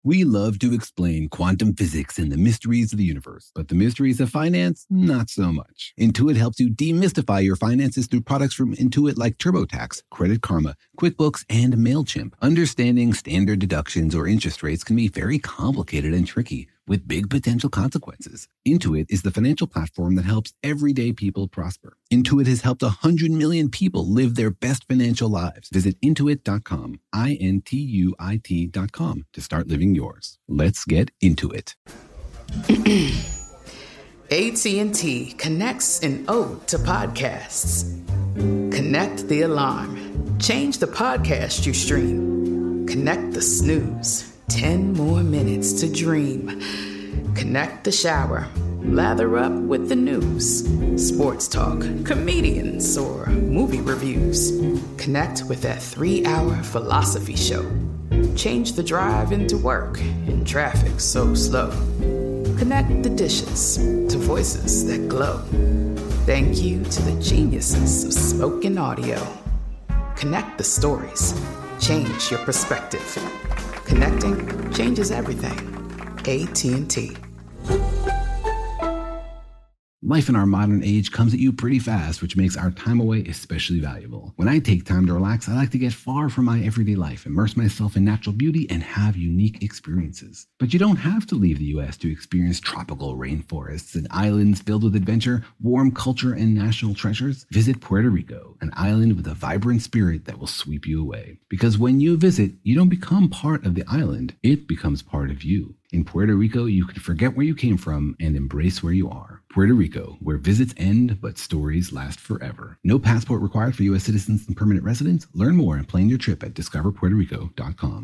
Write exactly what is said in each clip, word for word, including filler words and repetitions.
We love to explain quantum physics and the mysteries of the universe, but the mysteries of finance, not so much. Intuit helps you demystify your finances through products from Intuit like TurboTax, Credit Karma, QuickBooks, and MailChimp. Understanding standard deductions or interest rates can be very complicated and tricky, with big potential consequences. Intuit is the financial platform that helps everyday people prosper. Intuit has helped one hundred million people live their best financial lives. Visit intuit dot com, I N T U I T dot com, to start living yours. Let's get into it. A T and T connects an ode to podcasts. Connect the alarm. Change the podcast you stream. Connect the snooze. Ten more minutes to dream. Connect the shower. Lather up with the news. Sports talk, comedians, or movie reviews. Connect with that three-hour philosophy show. Change the drive into work in traffic so slow. Connect the dishes to voices that glow. Thank you to the geniuses of spoken audio. Connect the stories. Change your perspective. Connecting changes everything. A T and T. Life in our modern age comes at you pretty fast, which makes our time away especially valuable. When I take time to relax, I like to get far from my everyday life, immerse myself in natural beauty, and have unique experiences. But you don't have to leave the U S to experience tropical rainforests and islands filled with adventure, warm culture, and national treasures. Visit Puerto Rico, an island with a vibrant spirit that will sweep you away. Because when you visit, you don't become part of the island, it becomes part of you. In Puerto Rico, you can forget where you came from and embrace where you are. Puerto Rico, where visits end, but stories last forever. No passport required for U S citizens and permanent residents. Learn more and plan your trip at discover puerto rico dot com.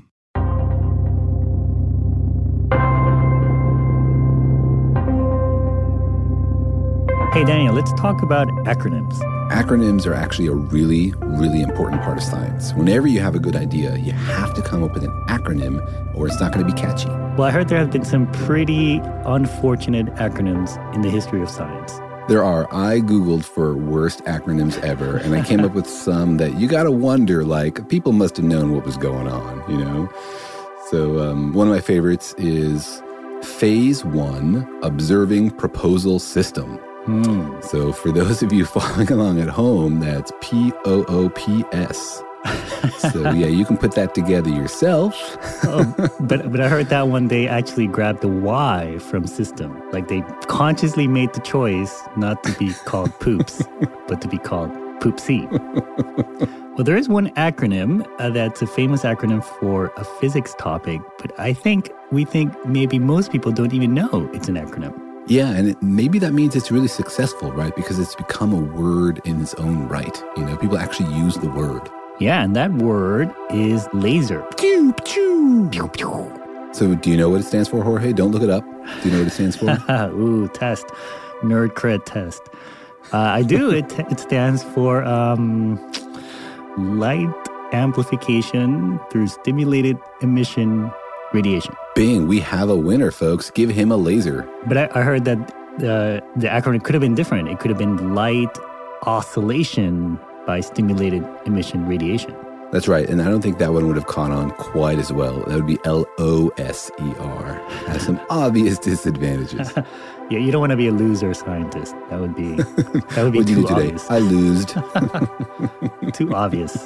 Hey, Daniel, let's talk about acronyms. Acronyms are actually a really, really important part of science. Whenever you have a good idea, you have to come up with an acronym or it's not going to be catchy. Well, I heard there have been some pretty unfortunate acronyms in the history of science. There are. I Googled for worst acronyms ever, and I came up with some that you got to wonder, like, people must have known what was going on, you know? So um, one of my favorites is Phase One Observing Proposal System. Hmm. So for those of you following along at home, that's P O O P S. So yeah, you can put that together yourself. oh, but but I heard that one they actually grabbed the Y from system. Like they consciously made the choice not to be called poops, but to be called poopsie. Well, there is one acronym uh, that's a famous acronym for a physics topic, but I think we think maybe most people don't even know it's an acronym. Yeah, and it, maybe that means it's really successful, right? Because it's become a word in its own right. You know, people actually use the word. Yeah, and that word is laser. Pew, pew. Pew, pew. So do you know what it stands for, Jorge? Don't look it up. Do you know what it stands for? Ooh, test. Nerd cred test. Uh, I do. it It stands for um, light amplification through stimulated emission radiation. Bing, we have a winner, folks. Give him a laser. But I, I heard that uh, the acronym could have been different. It could have been light oscillation by stimulated emission radiation. That's right. And I don't think that one would have caught on quite as well. That would be L O S E R. Has some obvious disadvantages. Yeah, you don't want to be a loser scientist. That would be that would be what too did you do obvious. Today? I losed. Too obvious.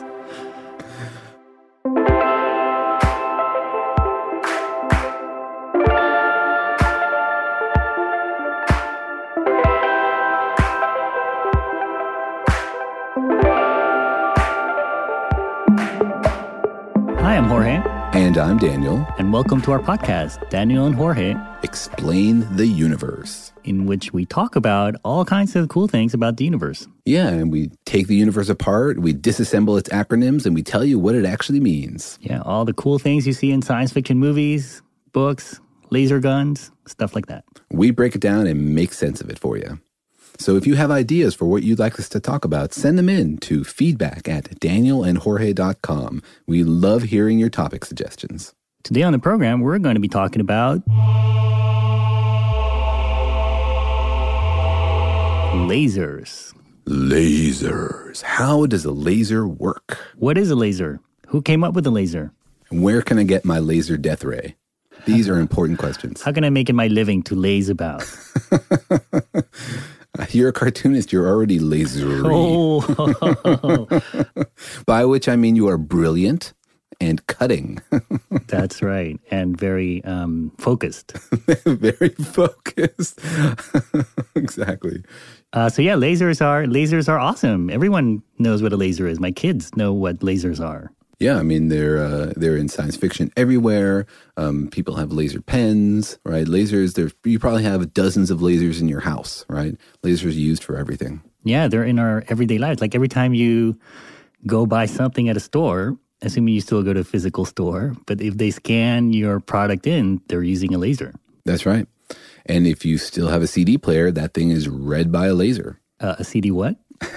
Hi, I'm Jorge. And I'm Daniel. And welcome to our podcast, Daniel and Jorge Explain the Universe, in which we talk about all kinds of cool things about the universe. Yeah, and we take the universe apart, we disassemble its acronyms, and we tell you what it actually means. Yeah, all the cool things you see in science fiction movies, books, laser guns, stuff like that. We break it down and make sense of it for you. So if you have ideas for what you'd like us to talk about, send them in to feedback at daniel and jorge dot com. We love hearing your topic suggestions. Today on the program, we're going to be talking about lasers. Lasers. How does a laser work? What is a laser? Who came up with a laser? And where can I get my laser death ray? These are important questions. How can I make it my living to laze about? You're a cartoonist. You're already lasery. Oh. By which I mean you are brilliant and cutting. That's right. And very um, focused. Very focused. Exactly. Uh, so yeah, lasers are lasers are awesome. Everyone knows what a laser is. My kids know what lasers are. Yeah, I mean they're uh, they're in science fiction everywhere. Um, people have laser pens, right? Lasers. There's you probably have dozens of lasers in your house, right? Lasers are used for everything. Yeah, they're in our everyday lives. Like every time you go buy something at a store, assuming you still go to a physical store, but if they scan your product in, they're using a laser. That's right. And if you still have a C D player, that thing is read by a laser. Uh, a C D what?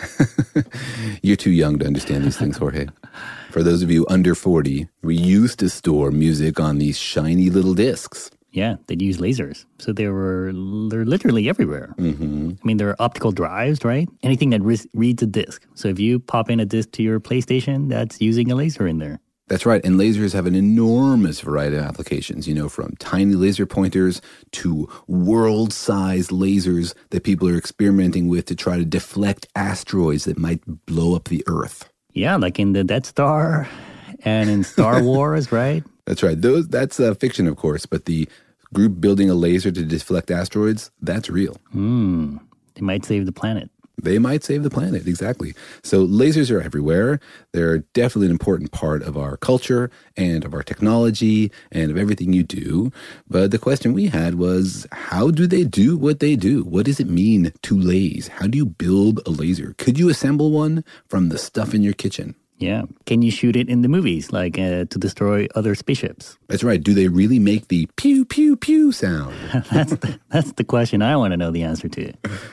You're too young to understand these things, Jorge. For those of you under forty, we used to store music on these shiny little discs. Yeah, they'd use lasers. So they were they're literally everywhere. Mm-hmm. I mean, there are optical drives, right? Anything that re- reads a disc. So if you pop in a disc to your PlayStation, that's using a laser in there. That's right. And lasers have an enormous variety of applications, you know, from tiny laser pointers to world-sized lasers that people are experimenting with to try to deflect asteroids that might blow up the Earth. Yeah, like in the Death Star and in Star Wars, right? That's right. Those That's uh, fiction, of course, but the group building a laser to deflect asteroids, that's real. Hmm. They might save the planet. They might save the planet, exactly. So lasers are everywhere. They're definitely an important part of our culture and of our technology and of everything you do. But the question we had was, how do they do what they do? What does it mean to laze? How do you build a laser? Could you assemble one from the stuff in your kitchen? Yeah. Can you shoot it in the movies, like uh, to destroy other spaceships? That's right. Do they really make the pew, pew, pew sound? that's, the, that's the question I want to know the answer to.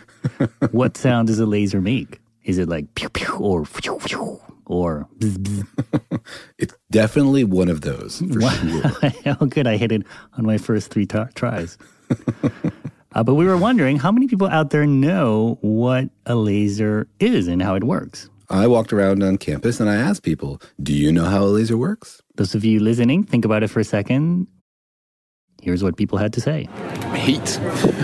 What sound does a laser make? Is it like pew pew or phew, phew, or bzz, bzz? It's definitely one of those, for sure. Oh, good. I hit it on my first three t- tries. uh, but we were wondering how many people out there know what a laser is and how it works. I walked around on campus and I asked people, do you know how a laser works? Those of you listening, think about it for a second. Here's what people had to say. Heat.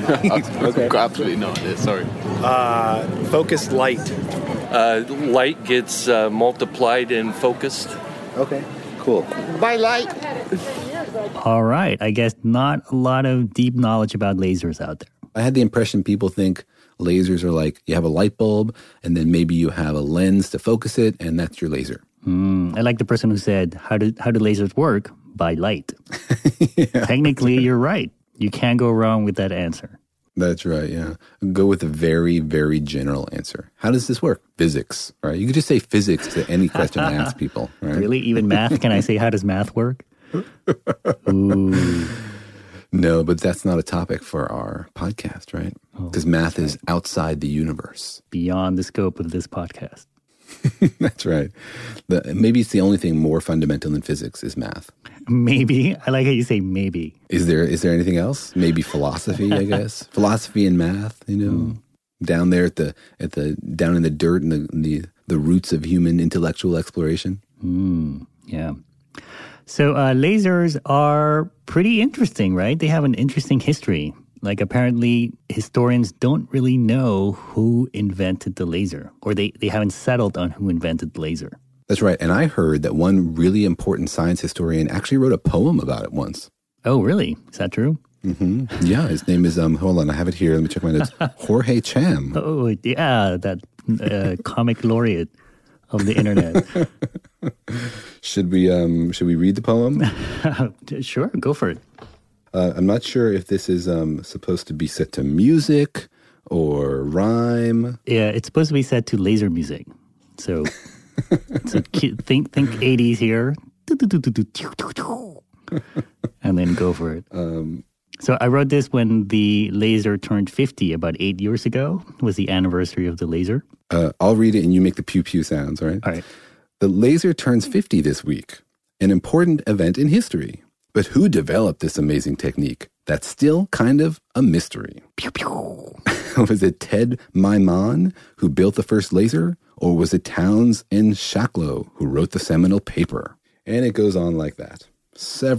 Okay. Absolutely no idea, sorry. Uh, focused light. Uh, light gets uh, multiplied and focused. Okay, cool. By light. All right. I guess not a lot of deep knowledge about lasers out there. I had the impression people think lasers are like you have a light bulb and then maybe you have a lens to focus it and that's your laser. Mm, I like the person who said, how do, how do lasers work? By light. Yeah. Technically, you're right. You can't go wrong with that answer. That's right, yeah. Go with a very, very general answer. How does this work? Physics, right? You could just say physics to any question I ask people, right? Really? Even math? Can I say, how does math work? Ooh. No, but that's not a topic for our podcast, right? Because oh, math is right. outside the universe. Beyond the scope of this podcast. That's right. The, maybe it's the only thing more fundamental than physics is math. Maybe. I like how you say maybe. Is there is there anything else? Maybe philosophy, I guess. Philosophy and math, you know, mm. down there at the at the down in the dirt and the the, the roots of human intellectual exploration. Mm, yeah. So uh, lasers are pretty interesting, right? They have an interesting history. Like apparently historians don't really know who invented the laser, or they, they haven't settled on who invented the laser. That's right. And I heard that one really important science historian actually wrote a poem about it once. Oh, really? Is that true? Mm-hmm. Yeah. His name is, um. hold on, I have it here. Let me check my notes. Jorge Cham. Oh, yeah. That uh, comic laureate of the internet. Should we, um, should we read the poem? Sure. Go for it. Uh, I'm not sure if this is um, supposed to be set to music or rhyme. Yeah, it's supposed to be set to laser music. So, so think think eighties here, and then go for it. Um, so I wrote this when the laser turned fifty, about eight years ago. Was the anniversary of the laser. Uh, I'll read it and you make the pew pew sounds, all right? All right. The laser turns fifty this week, an important event in history. But who developed this amazing technique? That's still kind of a mystery. Pew, pew. Was it Ted Maimon who built the first laser? Or was it Townes and Shaklo who wrote the seminal paper? And it goes on like that. Several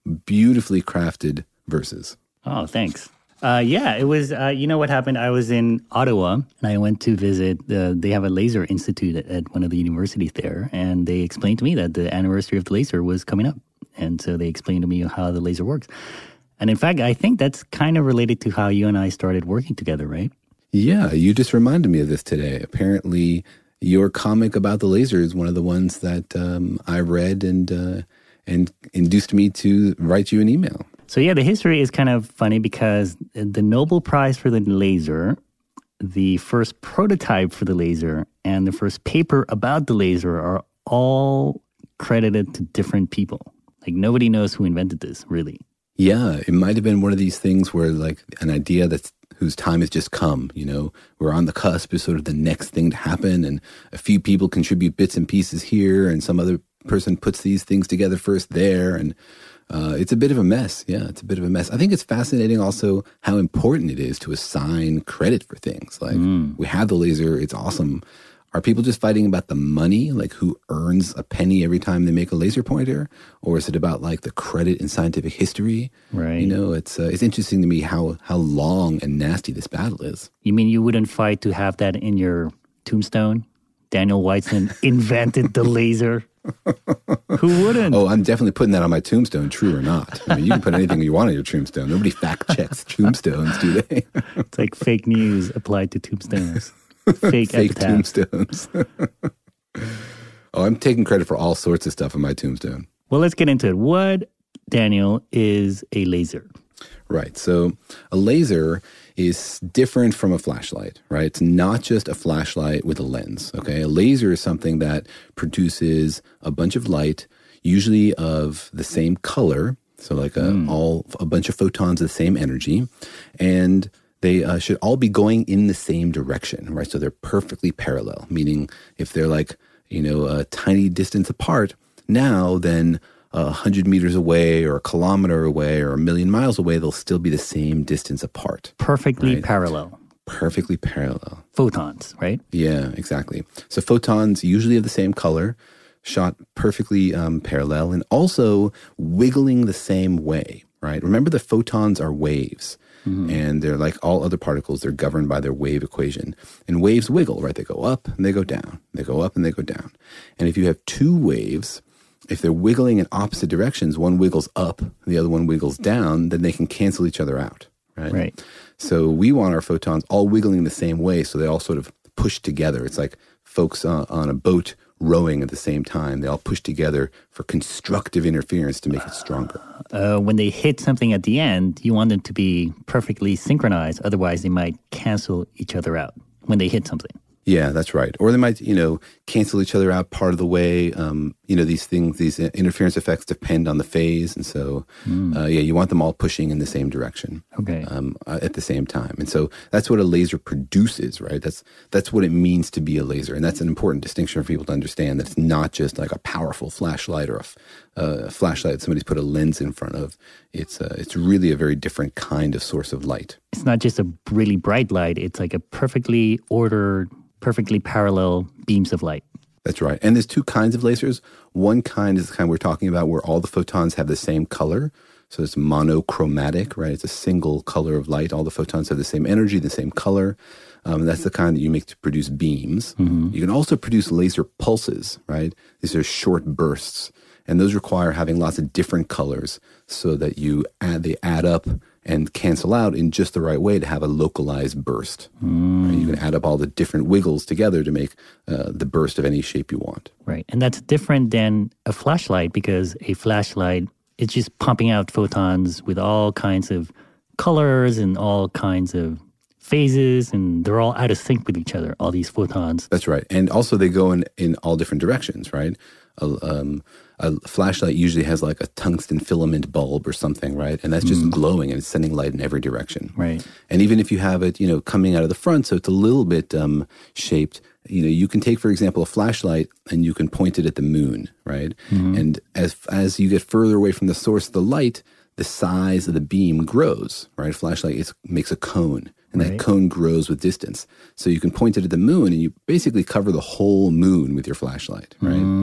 beautifully crafted verses. Oh, thanks. Uh, yeah, it was, uh, you know what happened? I was in Ottawa and I went to visit, uh, they have a laser institute at, at one of the universities there. And they explained to me that the anniversary of the laser was coming up. And so they explained to me how the laser works. And in fact, I think that's kind of related to how you and I started working together, right? Yeah, you just reminded me of this today. Apparently, your comic about the laser is one of the ones that um, I read and uh, and induced me to write you an email. So yeah, the history is kind of funny because the Nobel Prize for the laser, the first prototype for the laser, and the first paper about the laser are all credited to different people. Like nobody knows who invented this, really. Yeah, it might have been one of these things where like an idea that's whose time has just come, you know, we're on the cusp is sort of the next thing to happen, and a few people contribute bits and pieces here, and some other person puts these things together first there, and uh, it's a bit of a mess. Yeah, it's a bit of a mess. I think it's fascinating also how important it is to assign credit for things. Like, mm. we have the laser, it's awesome. Are people just fighting about the money, like who earns a penny every time they make a laser pointer? Or is it about like the credit in scientific history? Right. You know, it's uh, it's interesting to me how how long and nasty this battle is. You mean you wouldn't fight to have that in your tombstone? Daniel Weissman invented the laser. Who wouldn't? Oh, I'm definitely putting that on my tombstone, true or not. I mean, you can put anything you want on your tombstone. Nobody fact checks tombstones, do they? It's like fake news applied to tombstones. Fake, Fake tombstones. Oh, I'm taking credit for all sorts of stuff on my tombstone. Well, let's get into it. What, Daniel, is a laser? Right. So a laser is different from a flashlight, right? It's not just a flashlight with a lens, okay? A laser is something that produces a bunch of light, usually of the same color, so like a, mm. all a bunch of photons of the same energy, and they uh, should all be going in the same direction, right? So they're perfectly parallel, meaning if they're like, you know, a tiny distance apart, now then a hundred meters away or a kilometer away or a million miles away, they'll still be the same distance apart. Perfectly right? parallel. Perfectly parallel. Photons, right? Yeah, exactly. So photons usually of the same color, shot perfectly um, parallel, and also wiggling the same way, right? Remember, the photons are waves. Mm-hmm. And they're like all other particles, they're governed by their wave equation. And waves wiggle, right? They go up and they go down. They go up and they go down. And if you have two waves, if they're wiggling in opposite directions, one wiggles up, the other one wiggles down, then they can cancel each other out, right? Right. So we want our photons all wiggling the same way, so they all sort of push together. It's like folks uh, on a boat rowing at the same time. They all push together for constructive interference to make it stronger. Uh, when they hit something at the end, you want them to be perfectly synchronized. Otherwise, they might cancel each other out when they hit something. Yeah, that's right. Or they might, you know, cancel each other out part of the way. Um, you know, these things, these interference effects depend on the phase. And so, mm. uh, yeah, you want them all pushing in the same direction. Okay. Um, uh, at the same time. And so that's what a laser produces, right? That's that's what it means to be a laser. And that's an important distinction for people to understand, that it's not just like a powerful flashlight or a, uh, flashlight that somebody's put a lens in front of. It's uh, it's really a very different kind of source of light. It's not just a really bright light. It's like a perfectly ordered, perfectly parallel beams of light. That's right. And there's two kinds of lasers. One kind is the kind we're talking about where all the photons have the same color. So it's monochromatic, right? It's a single color of light. All the photons have the same energy, the same color. Um, and that's the kind that you make to produce beams. Mm-hmm. You can also produce laser pulses, right? These are short bursts. And those require having lots of different colors so that you add, they add up and cancel out in just the right way to have a localized burst. Mm. Right? You can add up all the different wiggles together to make uh, the burst of any shape you want. Right. And that's different than a flashlight, because a flashlight, it's just pumping out photons with all kinds of colors and all kinds of phases, and they're all out of sync with each other, all these photons. That's right. And also they go in, in all different directions, right? A, um, a flashlight usually has like a tungsten filament bulb or something, right? And that's just mm. glowing and it's sending light in every direction. Right. And even if you have it, you know, coming out of the front, so it's a little bit um, shaped, you know, you can take, for example, a flashlight and you can point it at the moon, right? Mm-hmm. And as as you get further away from the source of the light, the size of the beam grows, right? A flashlight is, makes a cone. And right. that cone grows with distance. So you can point it at the moon and you basically cover the whole moon with your flashlight, right? Mm.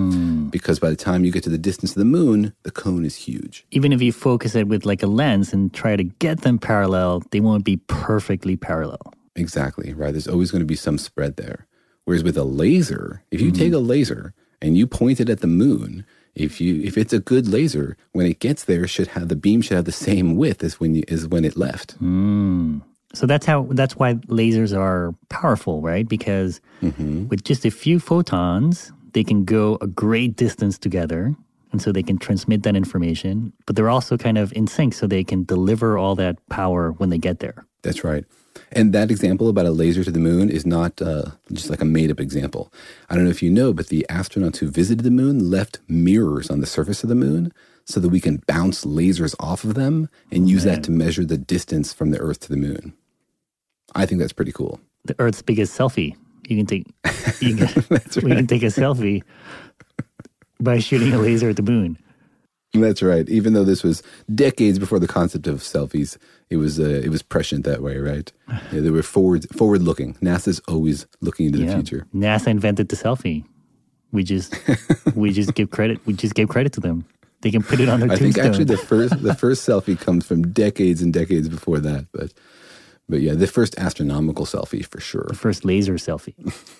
because by the time you get to the distance of the moon, the cone is huge. Even if you focus it with like a lens and try to get them parallel, they won't be perfectly parallel. Exactly, right? There's always going to be some spread there. Whereas with a laser, if you mm. take a laser and you point it at the moon, if you if it's a good laser, when it gets there, should have the beam should have the same width as when you, as when it left. Mm. So that's how that's why lasers are powerful, right? Because mm-hmm. with just a few photons, they can go a great distance together, and so they can transmit that information. But they're also kind of in sync, so they can deliver all that power when they get there. That's right. And that example about a laser to the moon is not uh, just like a made-up example. I don't know if you know, but the astronauts who visited the moon left mirrors on the surface of the moon so that we can bounce lasers off of them and use Man. that to measure the distance from the Earth to the moon. I think that's pretty cool. The Earth's biggest selfie. You can take, you can, right. we can take a selfie by shooting a laser at the moon. That's right. Even though this was decades before the concept of selfies, it was uh, it was prescient that way, right? Yeah, they were forward forward looking. NASA's always looking into yeah. the future. NASA invented the selfie. We just we just give credit. We just gave credit to them. They can put it on their I tombstone. think actually the first the first selfie comes from decades and decades before that, but but yeah, the first astronomical selfie for sure. The first laser selfie.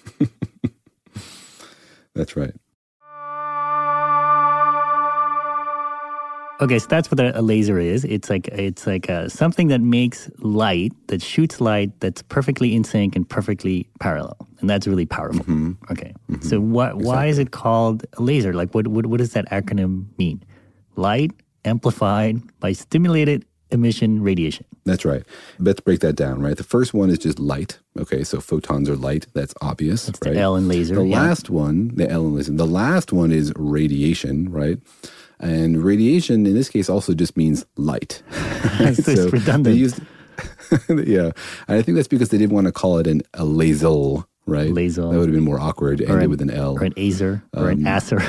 That's right. Okay, so that's what a laser is. It's like it's like uh, something that makes light, that shoots light, that's perfectly in sync and perfectly parallel, and that's really powerful. Mm-hmm. Okay, mm-hmm. so what? Exactly. Why is it called a laser? Like, what, what? What does that acronym mean? Light amplified by stimulated emission radiation. That's right. Let's break that down. Right, the first one is just light. Okay, so photons are light. That's obvious. That's right? the L in laser. The yeah. last one, the L in laser. The last one is radiation. Right. And radiation, in this case, also just means light. so, so it's redundant. Used, yeah. And I think that's because they didn't want to call it an, a laser, right? Laser. That would have been more awkward to end it with an L. Or an azer, or um, an acer.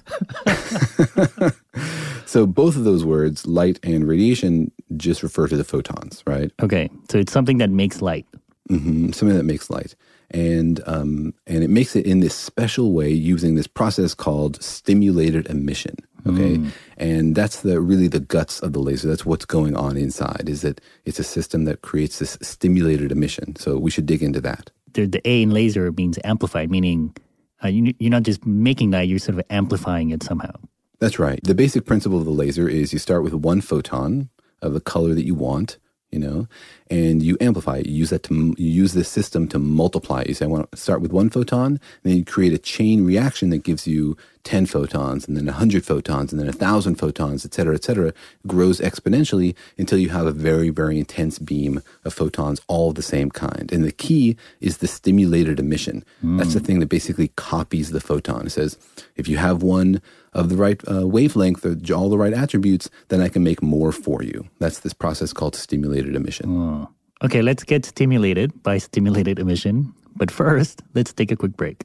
So both of those words, light and radiation, just refer to the photons, right? Okay. So it's something that makes light. Mm-hmm. Something that makes light. And um, and it makes it in this special way using this process called stimulated emission. Okay, mm. and that's the really the guts of the laser. That's what's going on inside. Is that it's a system that creates this stimulated emission. So we should dig into that. The, the A in laser means amplified, meaning uh, you, you're not just making light; you're sort of amplifying it somehow. That's right. The basic principle of the laser is you start with one photon of the color that you want. You know, and you amplify it. You use that to you use this system to multiply. You say, I want to start with one photon, and then you create a chain reaction that gives you ten photons, and then a hundred photons, and then a thousand photons, et cetera, et cetera. It grows exponentially until you have a very, very intense beam of photons, all of the same kind. And the key is the stimulated emission. Mm. That's the thing that basically copies the photon. It says, if you have one of the right uh, wavelength, or all the right attributes, then I can make more for you. That's this process called stimulated emission. Oh. Okay, let's get stimulated by stimulated emission. But first, let's take a quick break.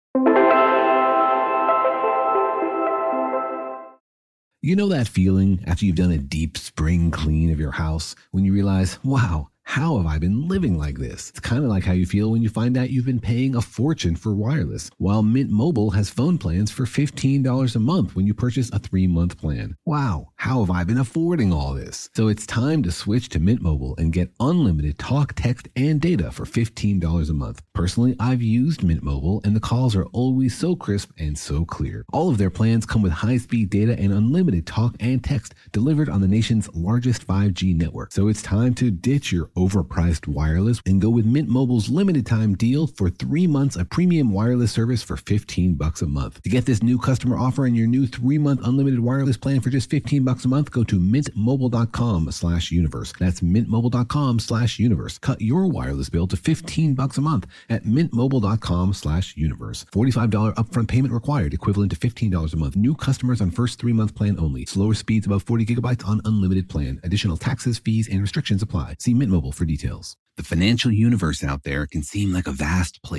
You know that feeling after you've done a deep spring clean of your house when you realize, wow, how have I been living like this? It's kind of like how you feel when you find out you've been paying a fortune for wireless, while Mint Mobile has phone plans for fifteen dollars a month when you purchase a three-month plan. Wow, how have I been affording all this? So it's time to switch to Mint Mobile and get unlimited talk, text, and data for fifteen dollars a month. Personally, I've used Mint Mobile, and the calls are always so crisp and so clear. All of their plans come with high-speed data and unlimited talk and text delivered on the nation's largest five G network. So it's time to ditch your overpriced wireless and go with Mint Mobile's limited time deal for three months of premium wireless service for fifteen bucks a month. To get this new customer offer and your new three-month unlimited wireless plan for just fifteen bucks a month, go to mintmobile.com slash universe. That's mintmobile.com slash universe. Cut your wireless bill to fifteen bucks a month at mintmobile.com slash universe. forty-five dollars upfront payment required, equivalent to fifteen dollars a month. New customers on first three-month plan only. Slower speeds above forty gigabytes on unlimited plan. Additional taxes, fees, and restrictions apply. See Mint Mobile for details. The financial universe out there can seem like a vast place,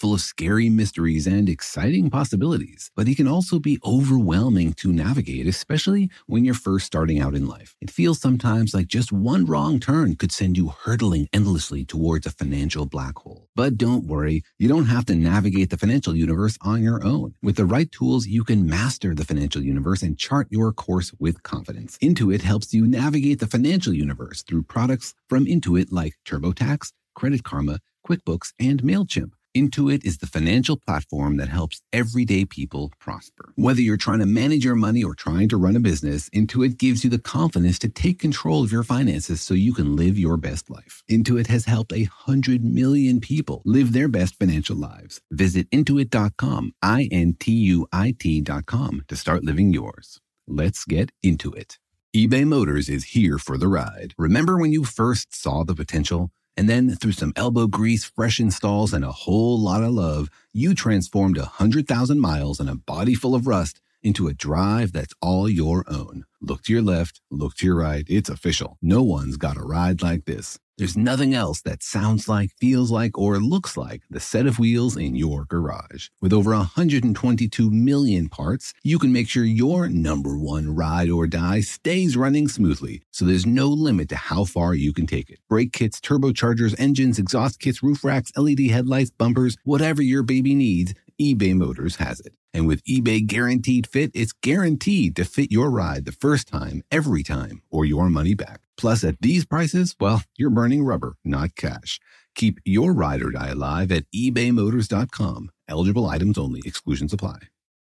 full of scary mysteries and exciting possibilities, but it can also be overwhelming to navigate, especially when you're first starting out in life. It feels sometimes like just one wrong turn could send you hurtling endlessly towards a financial black hole. But don't worry, you don't have to navigate the financial universe on your own. With the right tools, you can master the financial universe and chart your course with confidence. Intuit helps you navigate the financial universe through products from Intuit like TurboTax, Credit Karma, QuickBooks, and MailChimp. Intuit is the financial platform that helps everyday people prosper. Whether you're trying to manage your money or trying to run a business, Intuit gives you the confidence to take control of your finances so you can live your best life. Intuit has helped a hundred million people live their best financial lives. Visit intuit dot com, I N T U I T dot com to start living yours. Let's get into it. eBay Motors is here for the ride. Remember when you first saw the potential? And then through some elbow grease, fresh installs, and a whole lot of love, you transformed one hundred thousand miles and a body full of rust into a drive that's all your own. Look to your left, look to your right. It's official. No one's got a ride like this. There's nothing else that sounds like, feels like, or looks like the set of wheels in your garage. With over one hundred twenty-two million parts, you can make sure your number one ride or die stays running smoothly, so there's no limit to how far you can take it. Brake kits, turbochargers, engines, exhaust kits, roof racks, L E D headlights, bumpers, whatever your baby needs, eBay Motors has it. And with eBay Guaranteed Fit, it's guaranteed to fit your ride the first time, every time, or your money back. Plus, at these prices, well, you're burning rubber, not cash. Keep your ride or die alive at ebay motors dot com. Eligible items only. Exclusions apply.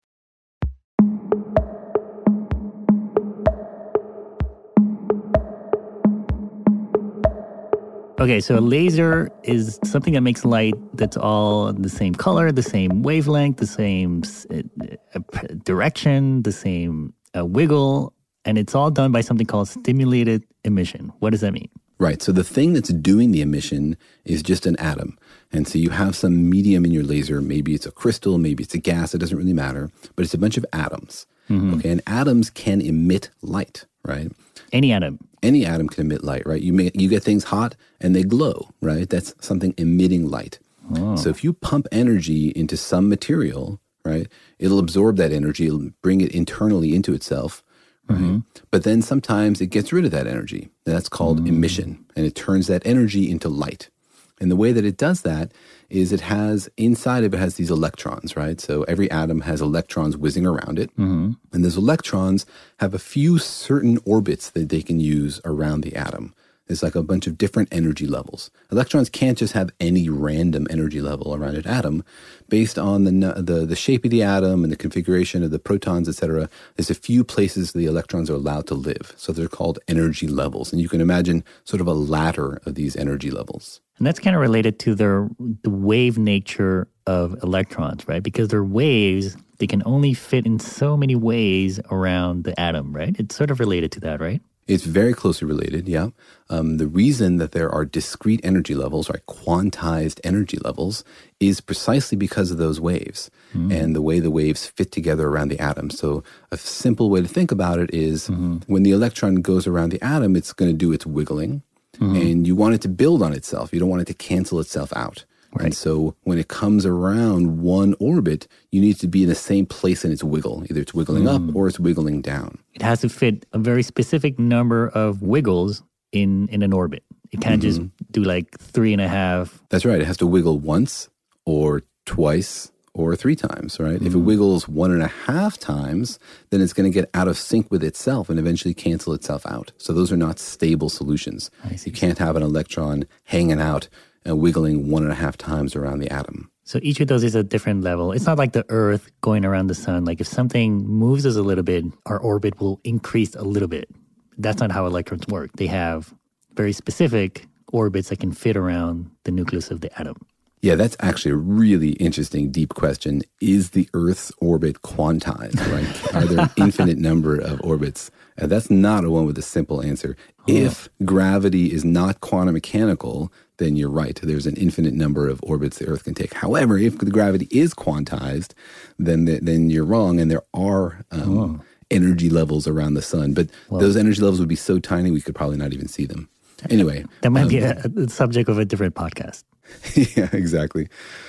Okay, so a laser is something that makes light that's all the same color, the same wavelength, the same uh, direction, the same uh, wiggle, and it's all done by something called stimulated emission. What does that mean? Right. So the thing that's doing the emission is just an atom. And so you have some medium in your laser. Maybe it's a crystal, maybe it's a gas. It doesn't really matter. But it's a bunch of atoms. Mm-hmm. Okay. And atoms can emit light, right? Any atom. Any atom can emit light, right? You may, you get things hot and they glow, right? That's something emitting light. Oh. So if you pump energy into some material, right, it'll absorb that energy, it'll bring it internally into itself, right? Mm-hmm. But then sometimes it gets rid of that energy. That's called mm-hmm. emission, and it turns that energy into light. And the way that it does that is it has, inside of it has these electrons, right? So every atom has electrons whizzing around it. Mm-hmm. And those electrons have a few certain orbits that they can use around the atom. There's like a bunch of different energy levels. Electrons can't just have any random energy level around an atom. Based on the, the, the shape of the atom and the configuration of the protons, et cetera, there's a few places the electrons are allowed to live. So they're called energy levels. And you can imagine sort of a ladder of these energy levels. And that's kind of related to their, the wave nature of electrons, right? Because they're waves, they can only fit in so many ways around the atom, right? It's sort of related to that, right? It's very closely related, yeah. Um, the reason that there are discrete energy levels, right, quantized energy levels, is precisely because of those waves mm-hmm. and the way the waves fit together around the atom. So a simple way to think about it is mm-hmm. when the electron goes around the atom, it's going to do its wiggling. Mm-hmm. And you want it to build on itself. You don't want it to cancel itself out. Right. And so when it comes around one orbit, you need to be in the same place in its wiggle. Either it's wiggling mm. up or it's wiggling down. It has to fit a very specific number of wiggles in, in an orbit. It can't mm-hmm. just do like three and a half. That's right. It has to wiggle once or twice or three times, right? Mm-hmm. If it wiggles one and a half times, then it's going to get out of sync with itself and eventually cancel itself out. So those are not stable solutions. You can't have an electron hanging out and wiggling one and a half times around the atom. So each of those is a different level. It's not like the Earth going around the sun. Like if something moves us a little bit, our orbit will increase a little bit. That's not how electrons work. They have very specific orbits that can fit around the nucleus of the atom. Yeah, that's actually a really interesting, deep question. Is the Earth's orbit quantized, right? Are there an infinite number of orbits? Uh, that's not a one with a simple answer. Oh. If gravity is not quantum mechanical, then you're right. There's an infinite number of orbits the Earth can take. However, if the gravity is quantized, then the, then you're wrong, and there are um, oh. energy levels around the sun. But well, those energy levels would be so tiny we could probably not even see them. Anyway. That might um, be a, a subject of a different podcast. Yeah, exactly.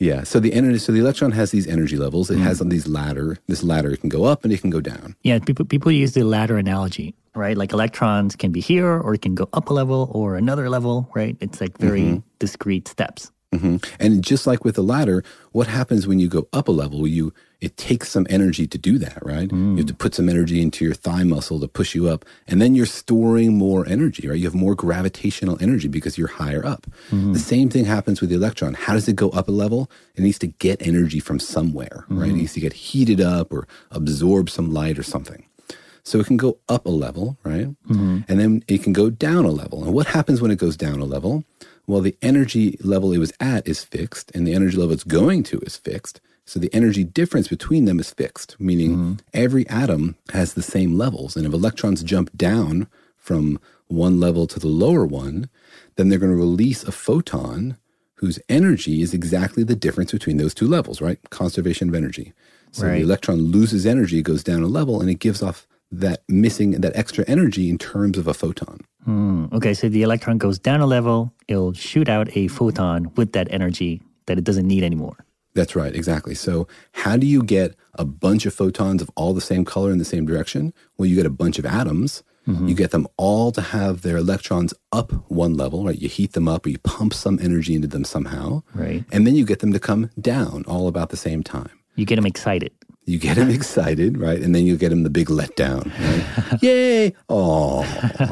Yeah. So the energy, so the electron has these energy levels. It mm. has on these ladder. This ladder can go up and it can go down. Yeah. People people use the ladder analogy, right? Like electrons can be here, or it can go up a level or another level, right? It's like very mm-hmm. discrete steps. Mm-hmm. And just like with the ladder, what happens when you go up a level? You it takes some energy to do that, right? Mm. You have to put some energy into your thigh muscle to push you up, and then you're storing more energy, right? You have more gravitational energy because you're higher up. Mm. The same thing happens with the electron. How does it go up a level? It needs to get energy from somewhere, mm. right? It needs to get heated up or absorb some light or something. So it can go up a level, right? Mm-hmm. And then it can go down a level. And what happens when it goes down a level? Well, the energy level it was at is fixed, and the energy level it's going to is fixed. So the energy difference between them is fixed, meaning mm-hmm. every atom has the same levels. And if electrons jump down from one level to the lower one, then they're going to release a photon whose energy is exactly the difference between those two levels, right? Conservation of energy. So right. the electron loses energy, it goes down a level, and it gives off that missing, that extra energy in terms of a photon. Mm, okay, so the electron goes down a level, it'll shoot out a photon with that energy that it doesn't need anymore. That's right, exactly. So how do you get a bunch of photons of all the same color in the same direction? Well, you get a bunch of atoms. Mm-hmm. You get them all to have their electrons up one level, right? You heat them up or you pump some energy into them somehow. Right. And then you get them to come down all about the same time. You get them excited. You get them excited, right? And then you get them the big letdown, right? Yay! Oh.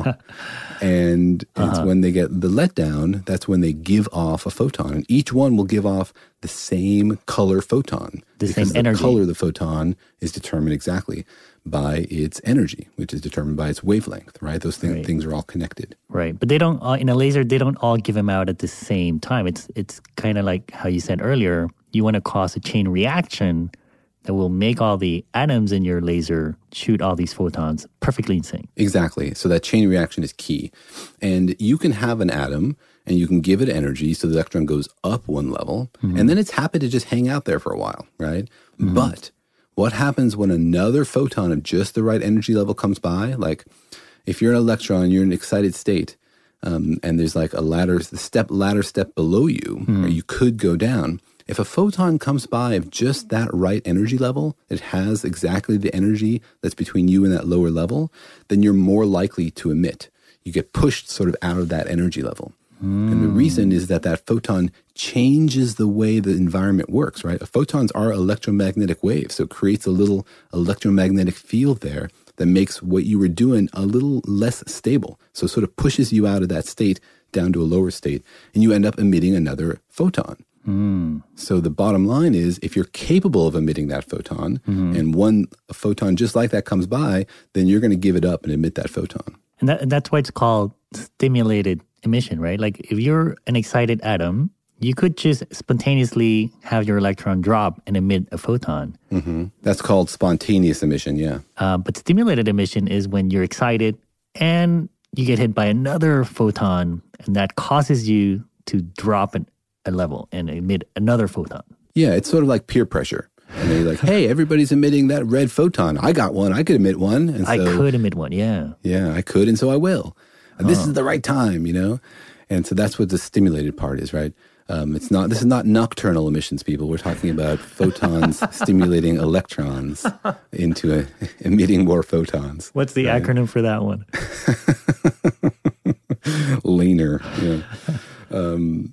And uh-huh. it's when they get the letdown, that's when they give off a photon. And each one will give off the same color photon. The because same energy. The color of the photon is determined exactly by its energy, which is determined by its wavelength, right? Those th- right. things are all connected. Right. But they don't, uh, in a laser, they don't all give them out at the same time. It's, it's kind of like how you said earlier, you want to cause a chain reaction that will make all the atoms in your laser shoot all these photons perfectly in sync. Exactly. So that chain reaction is key. And you can have an atom and you can give it energy so the electron goes up one level, mm-hmm. and then it's happy to just hang out there for a while, right? Mm-hmm. But what happens when another photon of just the right energy level comes by? Like if you're an electron, you're in an excited state, um, and there's like a ladder, the step ladder step below you, mm-hmm. or you could go down. If a photon comes by of just that right energy level, it has exactly the energy that's between you and that lower level, then you're more likely to emit. You get pushed sort of out of that energy level. Mm. And the reason is that that photon changes the way the environment works, right? Photons are electromagnetic waves, so it creates a little electromagnetic field there that makes what you were doing a little less stable. So it sort of pushes you out of that state down to a lower state, and you end up emitting another photon. Mm. So the bottom line is, if you're capable of emitting that photon, mm-hmm. and one photon just like that comes by, then you're going to give it up and emit that photon. And that, that's why it's called stimulated emission, right? Like if you're an excited atom, you could just spontaneously have your electron drop and emit a photon. Mm-hmm. That's called spontaneous emission, yeah. Uh, but stimulated emission is when you're excited and you get hit by another photon, and that causes you to drop an a level and emit another photon. Yeah, it's sort of like peer pressure. And they're like, hey, everybody's emitting that red photon. I got one. I could emit one. And so, I could emit one, yeah. Yeah, I could, and so I will. And this oh. is the right time, you know? And so that's what the stimulated part is, right? Um, it's not. This is not nocturnal emissions, people. We're talking about photons stimulating electrons into a, emitting more photons. What's the right? acronym for that one? LANER. Yeah. Um,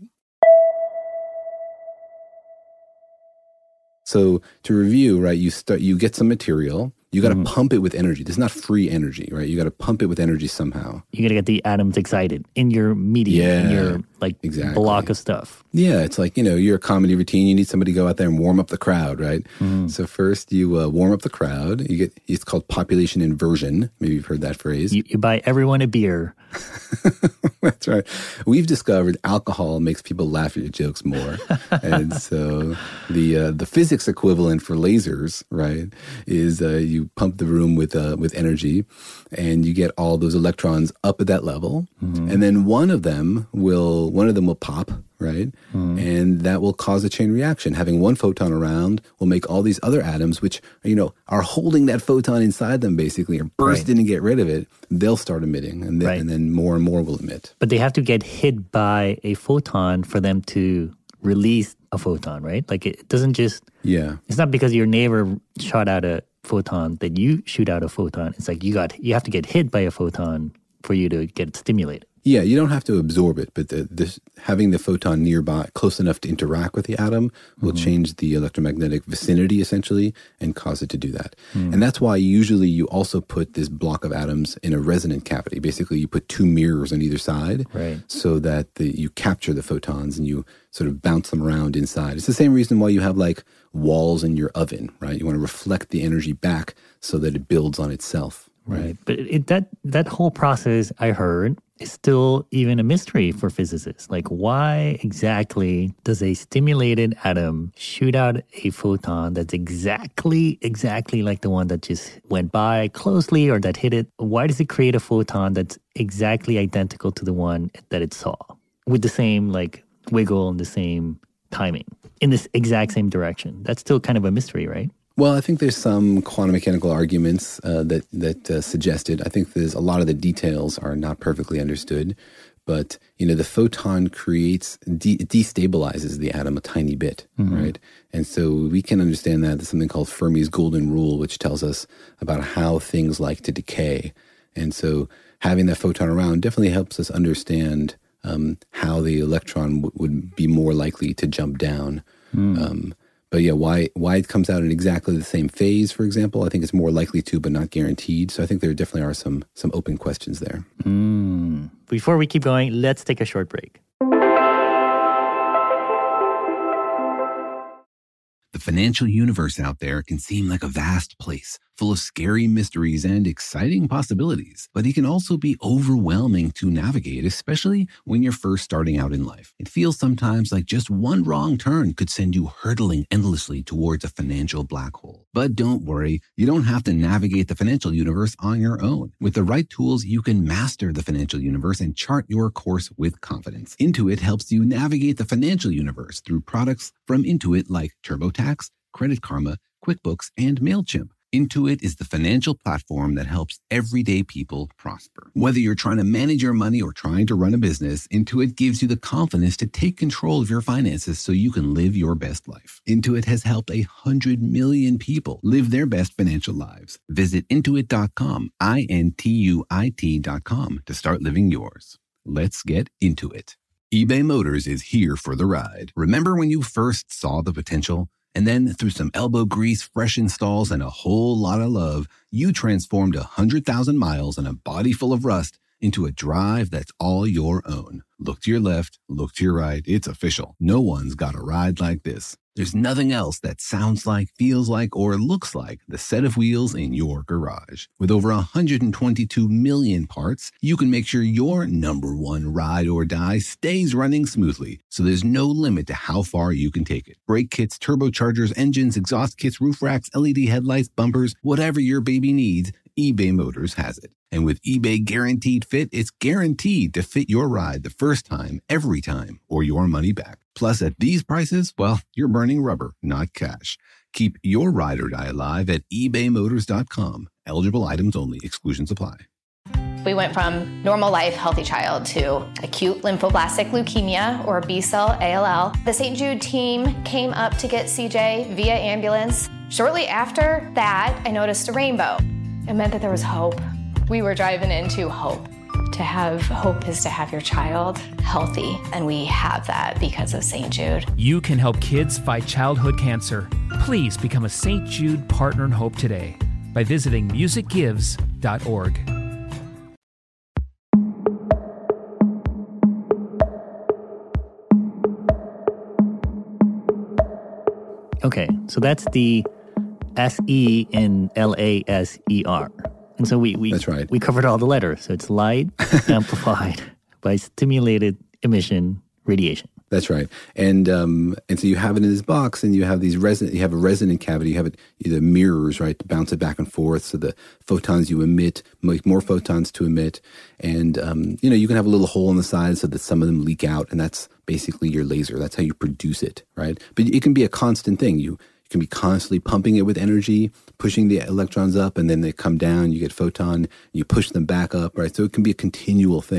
So to review, right, you start, you get some material, you got to mm. pump it with energy. This is not free energy, right? You got to pump it with energy somehow. You got to get the atoms excited in your medium, yeah, in your like exactly. block of stuff. Yeah, it's like, you know, you're a comedy routine. You need somebody to go out there and warm up the crowd, right? Mm. So first you uh, warm up the crowd. You get, it's called population inversion. Maybe you've heard that phrase. You, you buy everyone a beer. That's right. We've discovered alcohol makes people laugh at your jokes more. And so the uh, the physics equivalent for lasers, right, is uh, you pump the room with uh, with energy, and you get all those electrons up at that level. Mm-hmm. And then one of them will one of them will pop, right? Mm. And that will cause a chain reaction. Having one photon around will make all these other atoms, which, you know, are holding that photon inside them basically, or burst right. in and get rid of it. They'll start emitting, and then, right. and then more and more will emit. But they have to get hit by a photon for them to release a photon, right? Like it doesn't just, Yeah. it's not because your neighbor shot out a photon that you shoot out a photon. It's like you got, you have to get hit by a photon for you to get stimulated. Yeah, you don't have to absorb it, but the, this, having the photon nearby, close enough to interact with the atom, will mm-hmm. change the electromagnetic vicinity, essentially, and cause it to do that. Mm. And that's why usually you also put this block of atoms in a resonant cavity. Basically, you put two mirrors on either side right. so that the, you capture the photons and you sort of bounce them around inside. It's the same reason why you have like walls in your oven, right? You want to reflect the energy back so that it builds on itself. Right. right. But it, that that whole process, I heard, is still even a mystery for physicists. Like, why exactly does a stimulated atom shoot out a photon that's exactly, exactly like the one that just went by closely or that hit it? Why does it create a photon that's exactly identical to the one that it saw with the same, like, wiggle and the same timing in this exact same direction? That's still kind of a mystery, right? Well, I think there's some quantum mechanical arguments uh, that that uh, suggest it. I think there's a lot of the details are not perfectly understood, but you know, the photon creates de- destabilizes the atom a tiny bit, mm-hmm. right? And so we can understand that there's something called Fermi's golden rule, which tells us about how things like to decay. And so having that photon around definitely helps us understand um, how the electron w- would be more likely to jump down. Mm. Um, But yeah, why why it comes out in exactly the same phase, for example, I think it's more likely to, but not guaranteed. So I think there definitely are some some open questions there. Mm. Before we keep going, let's take a short break. The financial universe out there can seem like a vast place, full of scary mysteries and exciting possibilities, but it can also be overwhelming to navigate, especially when you're first starting out in life. It feels sometimes like just one wrong turn could send you hurtling endlessly towards a financial black hole. But don't worry, you don't have to navigate the financial universe on your own. With the right tools, you can master the financial universe and chart your course with confidence. Intuit helps you navigate the financial universe through products from Intuit like TurboTax, Credit Karma, QuickBooks, and MailChimp. Intuit is the financial platform that helps everyday people prosper. Whether you're trying to manage your money or trying to run a business, Intuit gives you the confidence to take control of your finances so you can live your best life. Intuit has helped a hundred million people live their best financial lives. Visit intuit dot com, I N T U I T dot com to start living yours. Let's get into it. eBay Motors is here for the ride. Remember when you first saw the potential? And then through some elbow grease, fresh installs, and a whole lot of love, you transformed one hundred thousand miles and a body full of rust into a drive that's all your own. Look to your left, look to your right. It's official. No one's got a ride like this. There's nothing else that sounds like, feels like, or looks like the set of wheels in your garage. With over one hundred twenty-two million parts, you can make sure your number one ride or die stays running smoothly, so there's no limit to how far you can take it. Brake kits, turbochargers, engines, exhaust kits, roof racks, L E D headlights, bumpers, whatever your baby needs, eBay Motors has it. And with eBay Guaranteed Fit, it's guaranteed to fit your ride the first time, every time, or your money back. Plus, at these prices, well, you're burning rubber, not cash. Keep your ride or die alive at ebay motors dot com. Eligible items only. Exclusions apply. We went from normal life, healthy child to acute lymphoblastic leukemia, or B-cell A L L. The Saint Jude team came up to get C J via ambulance. Shortly after that, I noticed a rainbow. It meant that there was hope. We were driving into hope. To have hope is to have your child healthy, and we have that because of Saint Jude. You can help kids fight childhood cancer. Please become a Saint Jude Partner in Hope today by visiting music gives dot org. Okay, so that's the S E in L A S E R. And so we we, That's right. we covered all the letters. So it's light amplified by stimulated emission radiation. That's right. And um, and so you have it in this box, and you have these resonant. You have a resonant cavity. You have it either mirrors, right, to bounce it back and forth. So the photons you emit make more photons to emit, and um, you know you can have a little hole on the side so that some of them leak out, and that's basically your laser. That's how you produce it, right? But it can be a constant thing. You You can be constantly pumping it with energy, pushing the electrons up, and then they come down, you get photon, you push them back up, right? So it can be a continual thing.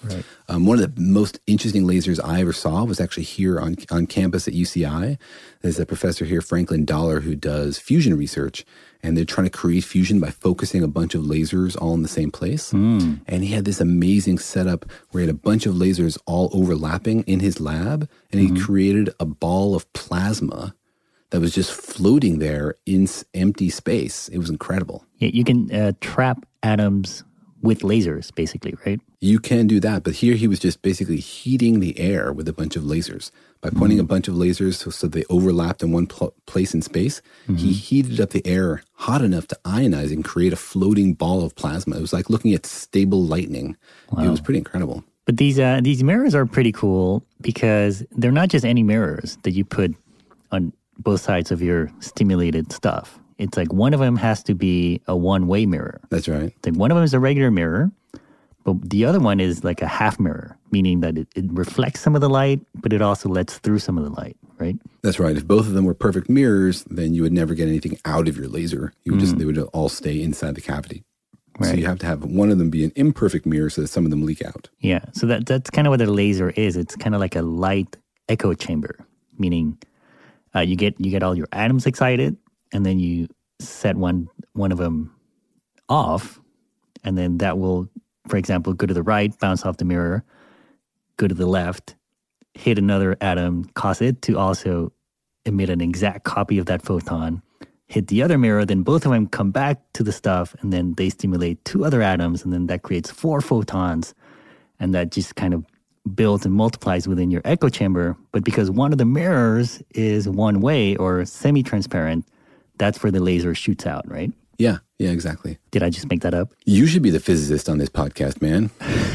Right. Um, one of the most interesting lasers I ever saw was actually here on on campus at U C I. There's a professor here, Franklin Dollar, who does fusion research, and they're trying to create fusion by focusing a bunch of lasers all in the same place. Mm. And he had this amazing setup where he had a bunch of lasers all overlapping in his lab, and he mm-hmm. created a ball of plasma that was just floating there in empty space. It was incredible. Yeah, you can uh, trap atoms with lasers, basically, right? You can do that, but here he was just basically heating the air with a bunch of lasers. By pointing mm-hmm. a bunch of lasers so, so they overlapped in one pl- place in space, mm-hmm. he heated up the air hot enough to ionize and create a floating ball of plasma. It was like looking at stable lightning. Wow. It was pretty incredible. But these uh, these mirrors are pretty cool because they're not just any mirrors that you put on both sides of your stimulated stuff. It's like one of them has to be a one-way mirror. That's right. Like one of them is a regular mirror, but the other one is like a half mirror, meaning that it, it reflects some of the light, but it also lets through some of the light, right? That's right. If both of them were perfect mirrors, then you would never get anything out of your laser. You would mm. just they would all stay inside the cavity. Right. So you have to have one of them be an imperfect mirror so that some of them leak out. Yeah. So that that's kind of what a laser is. It's kind of like a light echo chamber, meaning uh, you get you get all your atoms excited, and then you set one one of them off, and then that will, for example, go to the right, bounce off the mirror, go to the left, hit another atom, cause it to also emit an exact copy of that photon, hit the other mirror, then both of them come back to the stuff, and then they stimulate two other atoms, and then that creates four photons, and that just kind of builds and multiplies within your echo chamber. But because one of the mirrors is one way or semi-transparent, that's where the laser shoots out, right? Yeah, yeah, exactly. Did I just make that up? You should be the physicist on this podcast, man.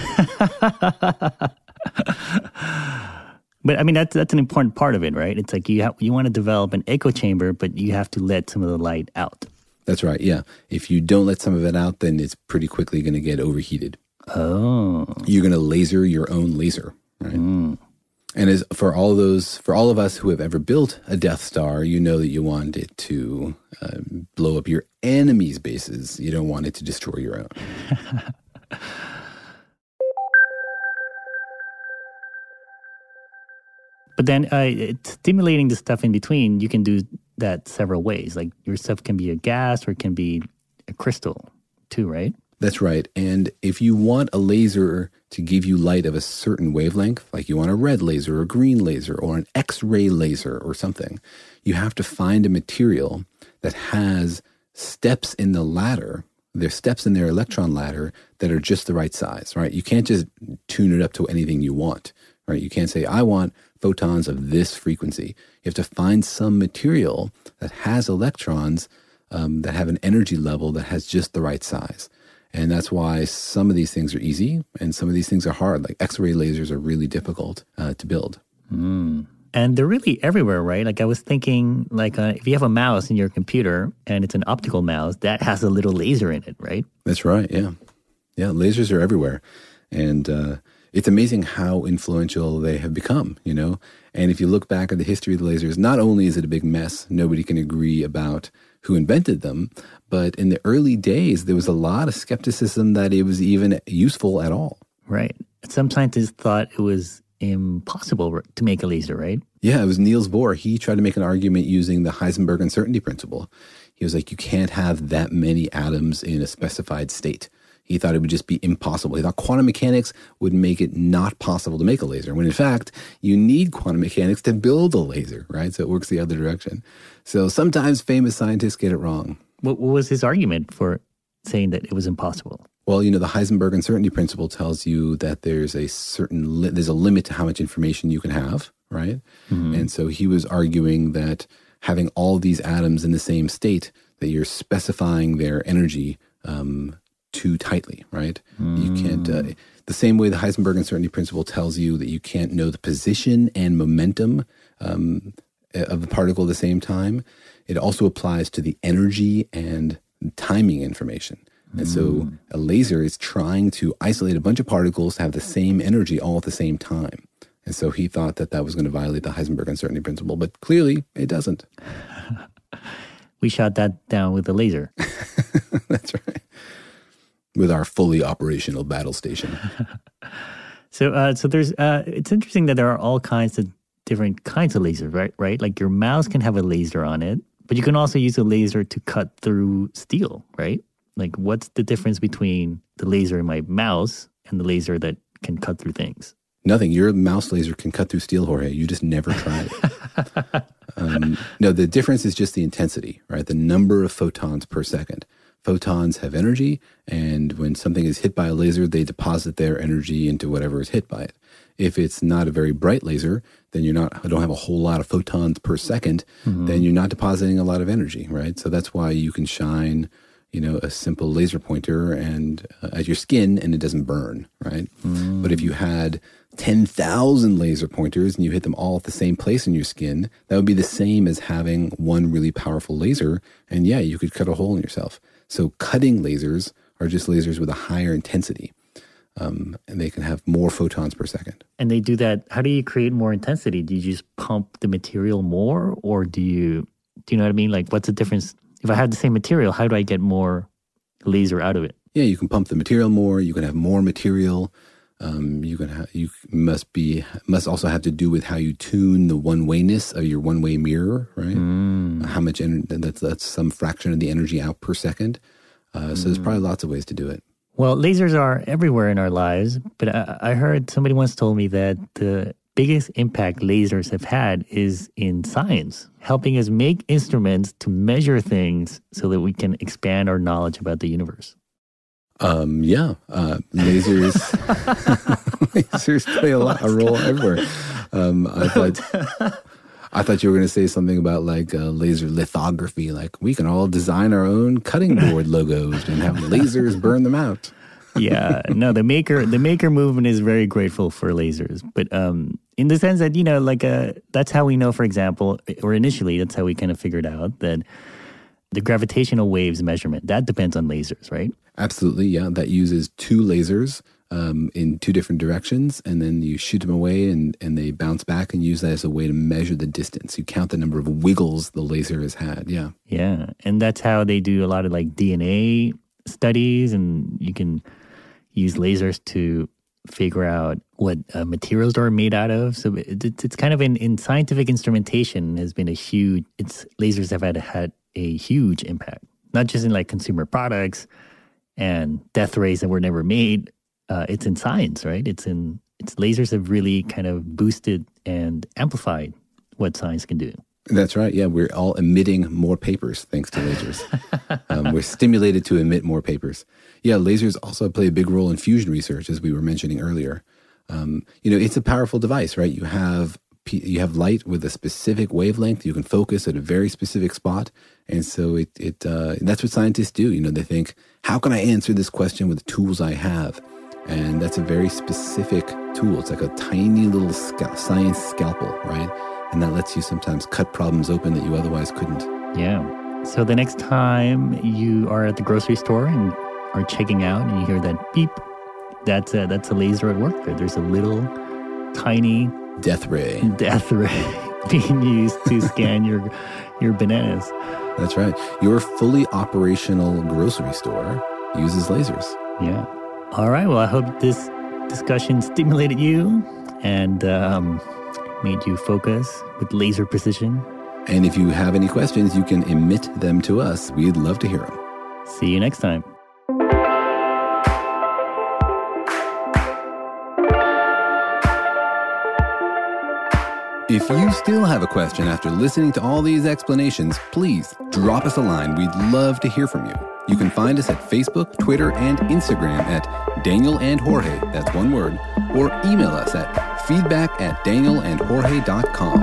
But I mean, that's that's an important part of it, right? It's like you have, you want to develop an echo chamber, but you have to let some of the light out. That's right, yeah. If you don't let some of it out, then it's pretty quickly going to get overheated. Oh. You're going to laser your own laser, right? Mm. And as for all those, for all of us who have ever built a Death Star, you know that you want it to uh, blow up your enemy's bases. You don't want it to destroy your own. But then uh, it's stimulating the stuff in between, you can do that several ways. Like your stuff can be a gas or it can be a crystal too, right? That's right. And if you want a laser to give you light of a certain wavelength, like you want a red laser or a green laser or an X-ray laser or something, you have to find a material that has steps in the ladder. There's steps in their electron ladder that are just the right size, right? You can't just tune it up to anything you want, right? You can't say, I want photons of this frequency. You have to find some material that has electrons um, that have an energy level that has just the right size. And that's why some of these things are easy and some of these things are hard. Like X-ray lasers are really difficult uh, to build. Mm. And they're really everywhere, right? Like I was thinking, like uh, if you have a mouse in your computer and it's an optical mouse, that has a little laser in it, right? That's right, yeah. Yeah, lasers are everywhere. And uh, it's amazing how influential they have become, you know? And if you look back at the history of the lasers, not only is it a big mess, nobody can agree about who invented them, but in the early days, there was a lot of skepticism that it was even useful at all. Right. Some scientists thought it was impossible to make a laser, right? Yeah, it was Niels Bohr. He tried to make an argument using the Heisenberg uncertainty principle. He was like, you can't have that many atoms in a specified state. He thought it would just be impossible. He thought quantum mechanics would make it not possible to make a laser, when in fact, you need quantum mechanics to build a laser, right? So it works the other direction. So sometimes famous scientists get it wrong. What, what was his argument for saying that it was impossible? Well, you know, the Heisenberg uncertainty principle tells you that there's a certain, li- there's a limit to how much information you can have, right? Mm-hmm. And so he was arguing that having all these atoms in the same state, that you're specifying their energy um, too tightly, right? Mm. You can't, uh, the same way the Heisenberg uncertainty principle tells you that you can't know the position and momentum um, of the particle at the same time, it also applies to the energy and timing information. And mm. so a laser is trying to isolate a bunch of particles to have the same energy all at the same time. And so he thought that that was going to violate the Heisenberg uncertainty principle, but clearly it doesn't. We shot that down with a laser. That's right. With our fully operational battle station. So, uh, so there's. Uh, it's interesting that there are all kinds of different kinds of lasers, right? Right. Like your mouse can have a laser on it, but you can also use a laser to cut through steel, right? Like, what's the difference between the laser in my mouse and the laser that can cut through things? Nothing. Your mouse laser can cut through steel, Jorge. You just never tried it. um, no, the difference is just the intensity, right? The number of photons per second. Photons have energy, and when something is hit by a laser, they deposit their energy into whatever is hit by it. If it's not a very bright laser, then you're not, don't have a whole lot of photons per second, mm-hmm. then you're not depositing a lot of energy, right? So that's why you can shine, you know, a simple laser pointer and uh, at your skin and it doesn't burn, right? Mm. But if you had ten thousand laser pointers and you hit them all at the same place in your skin, that would be the same as having one really powerful laser. And yeah, you could cut a hole in yourself. So cutting lasers are just lasers with a higher intensity. Um, and they can have more photons per second. And they do that. How do you create more intensity? Do you just pump the material more, or do you, do you know what I mean? Like, what's the difference? If I have the same material, how do I get more laser out of it? Yeah, you can pump the material more. You can have more material. Um, you can have, you must be, must also have to do with how you tune the one-wayness of your one-way mirror, right? Mm. How much energy, that's, that's some fraction of the energy out per second. Uh, mm. So there's probably lots of ways to do it. Well, lasers are everywhere in our lives, but I, I heard somebody once told me that the biggest impact lasers have had is in science, helping us make instruments to measure things so that we can expand our knowledge about the universe. Um, yeah, uh, lasers, lasers play a lot, a role everywhere. Um, I thought, I thought you were going to say something about like uh, laser lithography. Like we can all design our own cutting board logos and have lasers burn them out. Yeah, no, the maker, the maker movement is very grateful for lasers, but um, in the sense that, you know, like uh, that's how we know, for example, or initially, that's how we kind of figured out that the gravitational waves measurement, that depends on lasers, right? Absolutely, yeah. That uses two lasers um, in two different directions, and then you shoot them away and, and they bounce back and use that as a way to measure the distance. You count the number of wiggles the laser has had, yeah. Yeah, and that's how they do a lot of like D N A studies, and you can use lasers to figure out what uh, materials are made out of. So it, it's, it's kind of in, in scientific instrumentation has been a huge, it's lasers have had, had a huge impact, not just in like consumer products and death rays that were never made. Uh, it's in science, right? It's in, it's lasers have really kind of boosted and amplified what science can do. That's right. Yeah, we're all emitting more papers thanks to lasers. um, we're stimulated to emit more papers. Yeah, lasers also play a big role in fusion research, as we were mentioning earlier. Um, you know, it's a powerful device, right? You have you have light with a specific wavelength. You can focus at a very specific spot, and so it it uh, that's what scientists do. You know, they think, how can I answer this question with the tools I have? And that's a very specific tool. It's like a tiny little scal- science scalpel, right? And that lets you sometimes cut problems open that you otherwise couldn't. Yeah. So the next time you are at the grocery store and are checking out and you hear that beep, that's a, that's a laser at work there. There's a little tiny death ray. Death ray being used to scan your your bananas. That's right. Your fully operational grocery store uses lasers. Yeah. All right. Well, I hope this discussion stimulated you and um, made you focus with laser precision. And if you have any questions, you can emit them to us. We'd love to hear them. See you next time. If you still have a question after listening to all these explanations, please drop us a line. We'd love to hear from you. You can find us at Facebook, Twitter, and Instagram at Daniel and Jorge, that's one word, or email us at feedback at daniel and jorge dot com.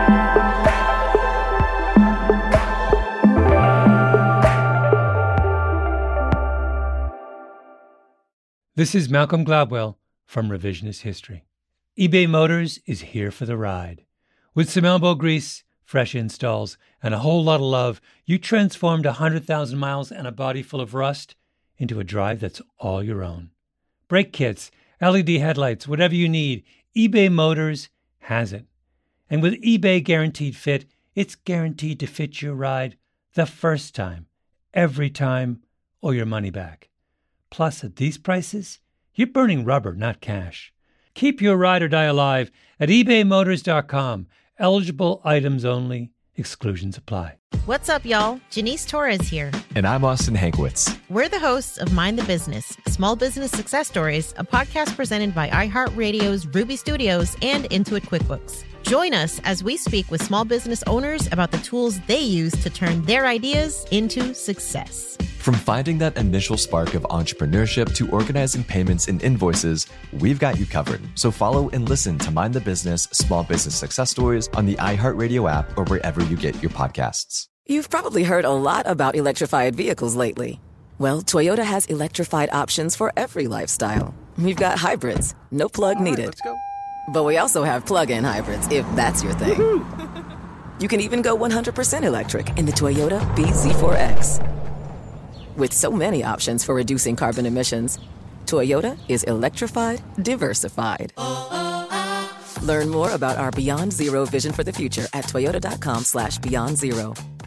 This is Malcolm Gladwell from Revisionist History. eBay Motors is here for the ride. With some elbow grease, fresh installs, and a whole lot of love, you transformed one hundred thousand miles and a body full of rust into a drive that's all your own. Brake kits, L E D headlights, whatever you need, eBay Motors has it. And with eBay Guaranteed Fit, it's guaranteed to fit your ride the first time, every time, or your money back. Plus, at these prices, you're burning rubber, not cash. Keep your ride or die alive at ebay motors dot com. Eligible items only. Exclusions apply. What's up, y'all? Janice Torres here. And I'm Austin Hankwitz. We're the hosts of Mind the Business, Small Business Success Stories, a podcast presented by iHeartRadio's Ruby Studios and Intuit QuickBooks. Join us as we speak with small business owners about the tools they use to turn their ideas into success. From finding that initial spark of entrepreneurship to organizing payments and invoices, we've got you covered. So follow and listen to Mind the Business Small Business Success Stories on the iHeartRadio app or wherever you get your podcasts. You've probably heard a lot about electrified vehicles lately. Well, Toyota has electrified options for every lifestyle. We've got hybrids, no plug All needed. Right, let's go. But we also have plug-in hybrids, if that's your thing. Woo-hoo! You can even go one hundred percent electric in the Toyota B Z four X. With so many options for reducing carbon emissions, Toyota is electrified, diversified. Learn more about our Beyond Zero vision for the future at toyota.com slash beyond zero.